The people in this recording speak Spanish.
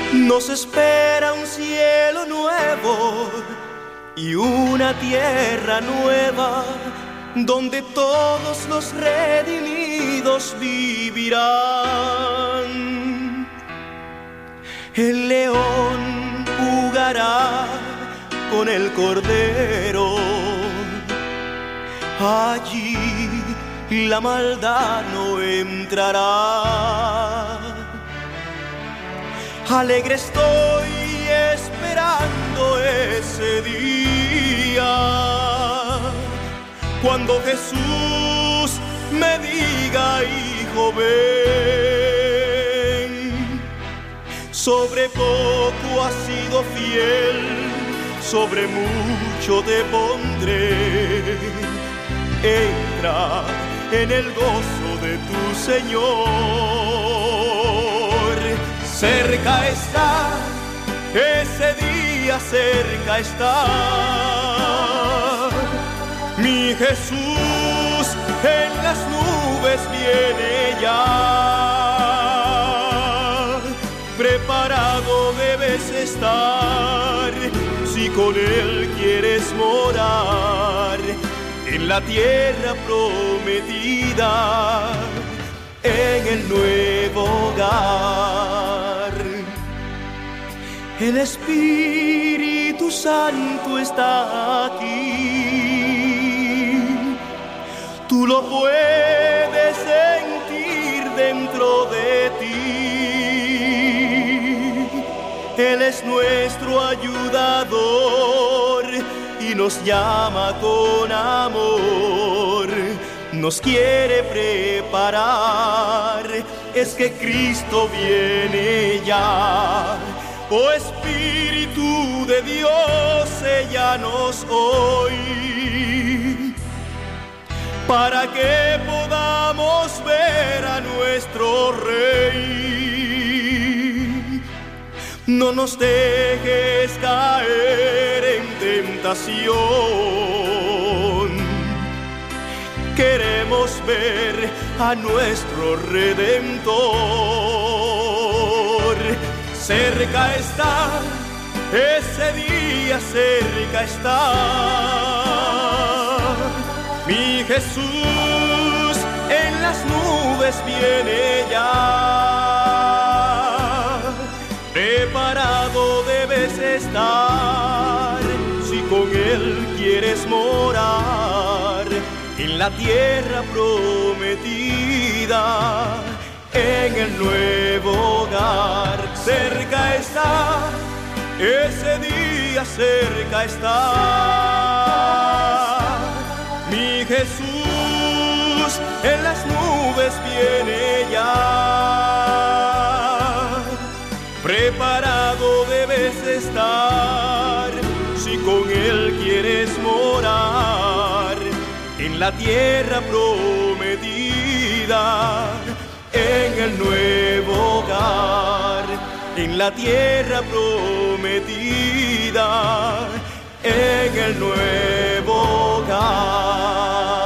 Nos espera un cielo nuevo y una tierra nueva, donde todos los redimidos vivirán. El león jugará con el cordero, allí la maldad no entrará. Alegre estoy esperando ese día, cuando Jesús me diga: hijo, ven. Sobre poco has sido fiel, sobre mucho te pondré. Entra en el gozo de tu Señor. Cerca está, ese día cerca está. Mi Jesús en las nubes viene ya. Preparado debes estar si con Él quieres morar en la tierra prometida, en el nuevo hogar. El Espíritu Santo está aquí, tú lo puedes sentir dentro de ti. Él es nuestro ayudador y nos llama con amor, nos quiere preparar. Es que Cristo viene ya. Oh Espíritu de Dios, séllanos hoy, para que podamos ver a nuestro Rey. No nos dejes caer en tentación, queremos ver a nuestro Redentor. Cerca está, ese día cerca está. Mi Jesús en las nubes viene ya. Preparado debes estar si con Él quieres morar en la tierra prometida, en el nuevo hogar. Cerca está, ese día cerca está. Mi Jesús en las nubes viene ya. Preparado debes estar si con Él quieres morar en la tierra prometida, en el nuevo hogar, en la tierra prometida, en el nuevo hogar.